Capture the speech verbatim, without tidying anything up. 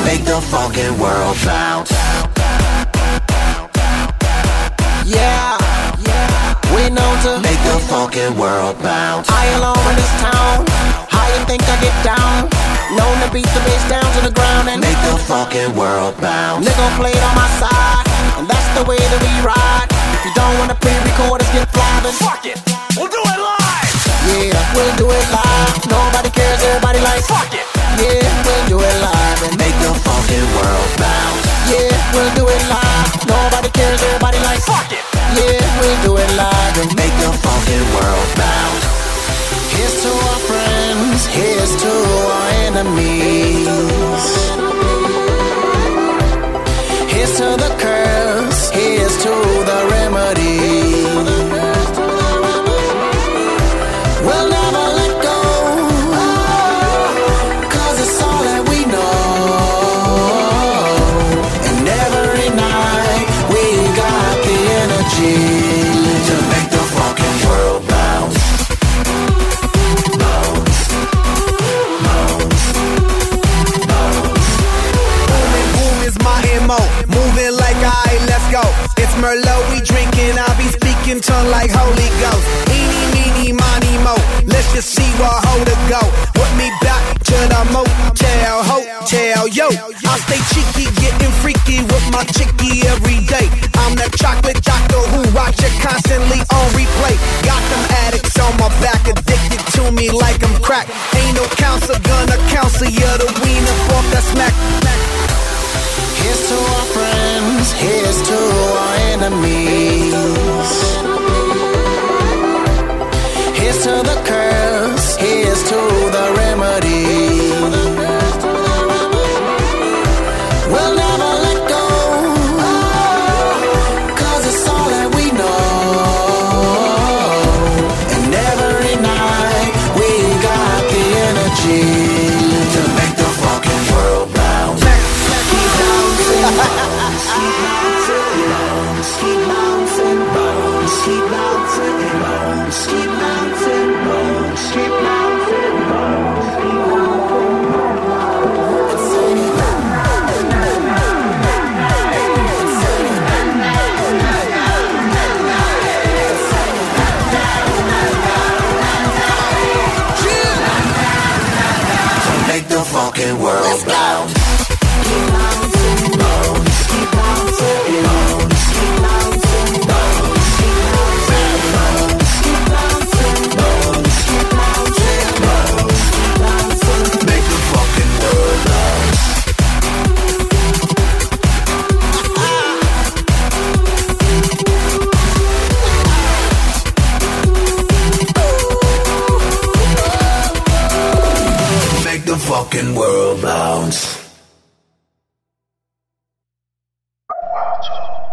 make the fucking world bounce. Yeah, we know to make the fucking world bounce. I alone in this town, how you think I get down? Known to beat the bitch down to the ground and make the fucking world bounce. Nigga play it on my side, and that's the way that we ride. If you don't wanna pre-record us, get fly, then fuck it, we'll do it live. Yeah, we'll do it live. Nobody cares, everybody like fuck it. Yeah, we'll do it live and make the fucking world bounce. Yeah, we'll do it live. Nobody cares, everybody like fuck it. Yeah, we'll do it live and make the fucking world bounce. Here's to our friends, here's to our enemies. Here's to the curse, here's to the remedy. We'll never let go, cause it's all that we know. And every night we got the energy to make the fucking world bounce. Bounce, bounce, bounce. Booming, boom is my M O. Moving like I, let's go. It's Merlot, we drinking, I be speaking tongue like Holy Ghost. Eeny, meeny, miny, mo. Let's just see what hold to go. With me back to the motel, hotel, yo. I stay cheeky, getting freaky with my chickie every day. I'm that chocolate doctor who watch it constantly on replay. Got them addicts on my back, addicted to me like I'm crack. Ain't no counselor gonna counsel you the wiener fork that smack. Here's to our friends, here's to our enemies. Here's to the curse, here's to the remedy. We'll never let go, cause it's all that we know. And every night we got the energy to make the fucking world bounce. Keep bouncing, bounce, keep bouncing, bounce, keep bouncing, bounce, keep bouncing, bounce, keep bouncing, bounce, keep bouncing. Make the fucking world bounce. Keep bouncing, bounce, keep bouncing, bounce, keep bouncing, bounce, keep bouncing, bounce, keep bouncing, bounce, keep bouncing, bounce, keep bouncing. Make the fucking world bounce. Make the fucking world bounce.